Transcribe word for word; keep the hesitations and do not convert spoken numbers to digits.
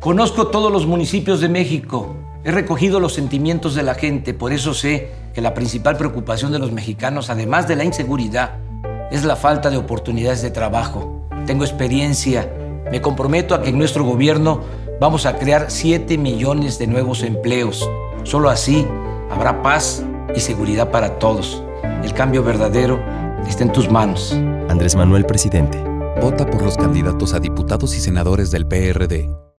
Conozco todos los municipios de México. He recogido los sentimientos de la gente. Por eso sé que la principal preocupación de los mexicanos, además de la inseguridad, es la falta de oportunidades de trabajo. Tengo experiencia. Me comprometo a que en nuestro gobierno vamos a crear siete millones de nuevos empleos. Solo así habrá paz y seguridad para todos. El cambio verdadero está en tus manos. Andrés Manuel, presidente. Vota por los candidatos a diputados y senadores del P R D.